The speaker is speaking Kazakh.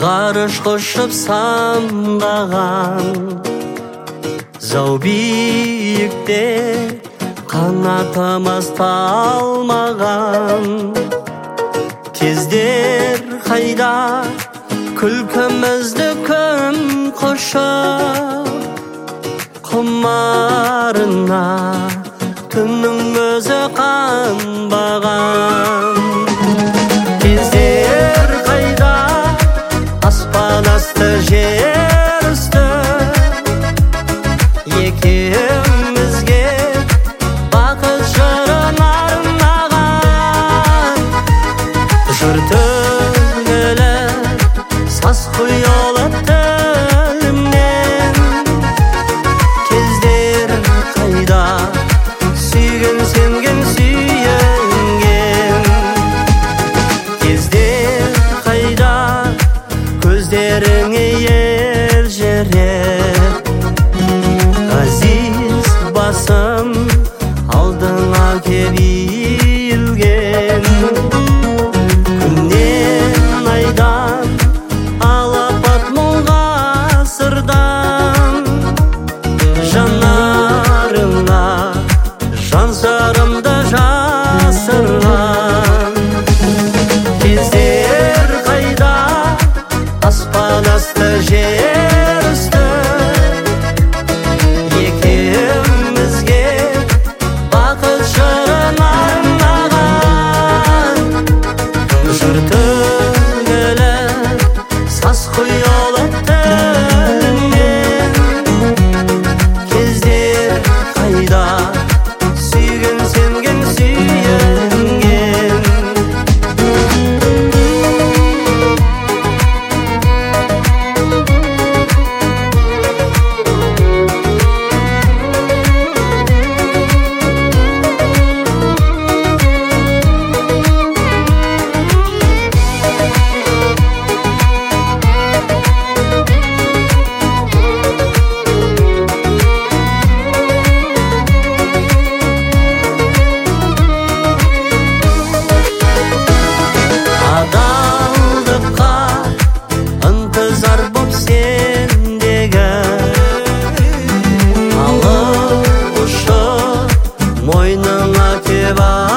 ғарыш құшып самдаған, зау биікте қанатымыз талмаған. Кездер қайда күлкімізді күн құшып, құмарына түннің өзі қанбаған. Кездер қайда аспан асты жер үсті, екеумізге бақыт жырын арнаған. Жыр төгіліп саз құйылып тілімнен, кездер қайда сүйген сенген сүйенген. Кездер қайда көздеріңе елжіреп, ғазиз басым алдыңа кеп иілген. Күннен айдан алапат мұң ғасырдан, жанарыңа жан сырымды жасырған. Кездер қайда аспан асты жер үсті, екеумізге бақыт жырын арнаған. Жыр төгіліп саз құйылып тілімнен, кездер қайда сүйген сенген сүйенген. Адалдыққа ынтызар боп сендегі, алып ұшып мойныңа кеп